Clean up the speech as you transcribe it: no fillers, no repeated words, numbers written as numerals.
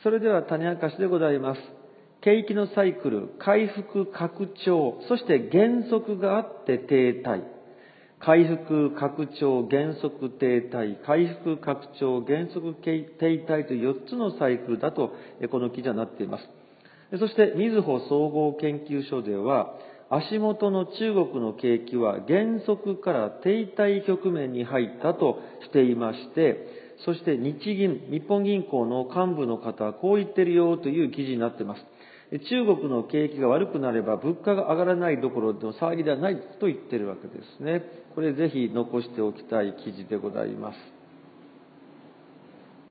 それでは種明かしでございます。景気のサイクル、回復拡張、そして減速があって停滞。回復拡張、減速停滞、回復拡張、減速停滞という4つのサイクルだと、この記事はなっています。そして、みずほ総合研究所では、足元の中国の景気は減速から停滞局面に入ったとしていまして、そして日本銀行の幹部の方はこう言ってるよという記事になっています。中国の景気が悪くなれば物価が上がらないどころの騒ぎではないと言ってるわけですね。これぜひ残しておきたい記事でございます。